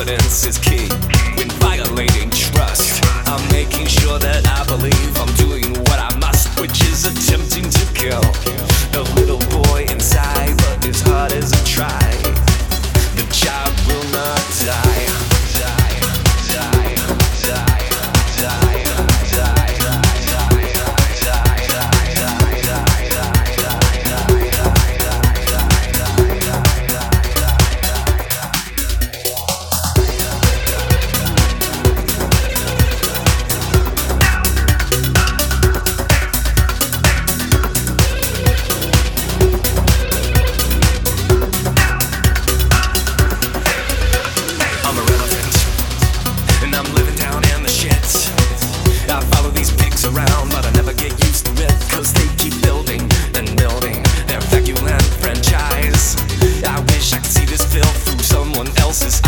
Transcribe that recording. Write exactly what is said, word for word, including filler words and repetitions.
confidence is key. When violating trust, I'm making sure that I believe I'm doing what I must, which is attempting to kill the little boy inside, but as hard as I try, the child will not die. Die, die, die, die, die, around, but I never get used to it, cause they keep building and building their vacuum franchise. I wish I could see this film through someone else's